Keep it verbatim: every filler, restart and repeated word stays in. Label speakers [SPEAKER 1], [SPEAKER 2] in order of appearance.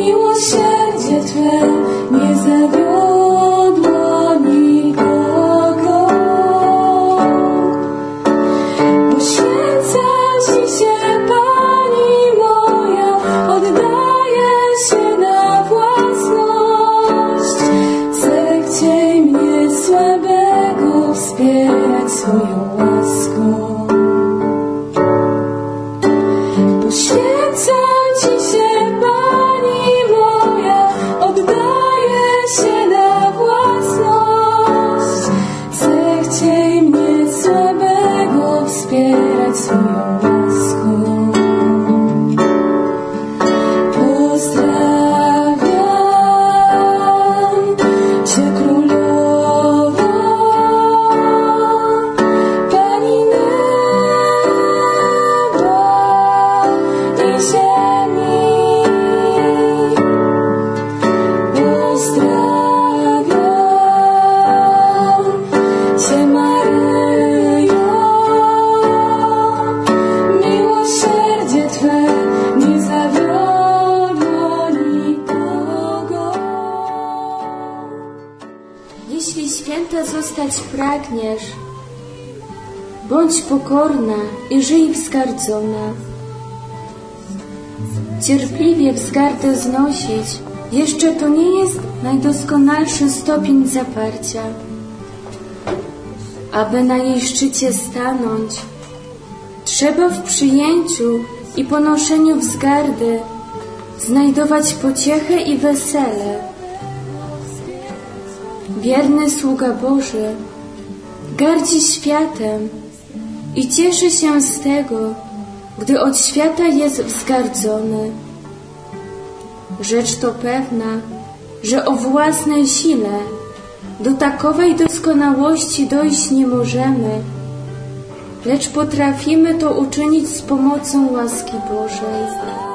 [SPEAKER 1] miłosierdzie Twe nie zawiodło nikogo. Poświęca Ci się, Pani moja, oddaję się na własność. Zechciej mnie słabego wspierać swoją łaską. Poświęcam Ci się, Pani moja, oddaję się na własność. Zechciej mnie słabego wspierać swoją łaską. Pozdrawiam Cię, Królowa, Pani nieba i ziemi. Pozdrawiam Cię, Maryjo, miłosierdzie Twe nie zawiodło nikogo.
[SPEAKER 2] Jeśli święta zostać pragniesz, bądź pokorna i żyj wzgardzona. Cierpliwie wzgardę znosić, jeszcze to nie jest najdoskonalszy stopień zaparcia. Aby na jej szczycie stanąć, trzeba w przyjęciu i ponoszeniu wzgardy znajdować pociechę i wesele. Wierny sługa Boży gardzi światem i cieszy się z tego, gdy od świata jest wzgardzony. Rzecz to pewna, że o własnej sile do takowej doskonałości dojść nie możemy, lecz potrafimy to uczynić z pomocą łaski Bożej.